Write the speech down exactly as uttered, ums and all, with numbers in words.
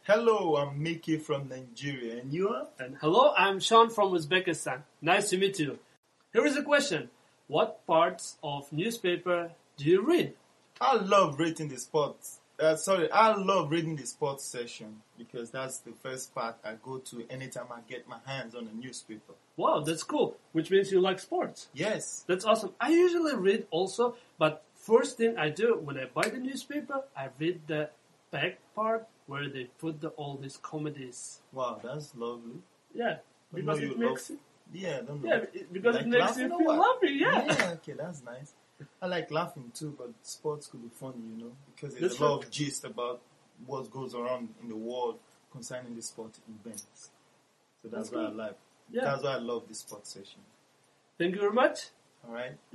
Hello, I'm Mickey from Nigeria, and you are? And hello, I'm Sean from Uzbekistan. Nice to meet you. Here is a question. What parts of newspaper do you read? I love reading the sports. Uh, sorry, I love reading the sports section because that's the first part I go to anytime I get my hands on a newspaper. Wow, that's cool. Which means you like sports. Yes. That's awesome. I usually read also, but first thing I do when I buy the newspaper, I read the back part where they put the, all these comedies. Wow, that's lovely. Yeah, I because know it you makes love- Yeah, I don't know. yeah, it- because Like it makes you laughing or feel what? happy. Yeah. Yeah, okay, that's nice. I like laughing too, but sports could be funny, you know, because there's That's a lot right. of gist about what goes around in the world concerning the sport events. So that's, That's why I good. like. Yeah. That's why I love the sports session. Thank you very much. All right.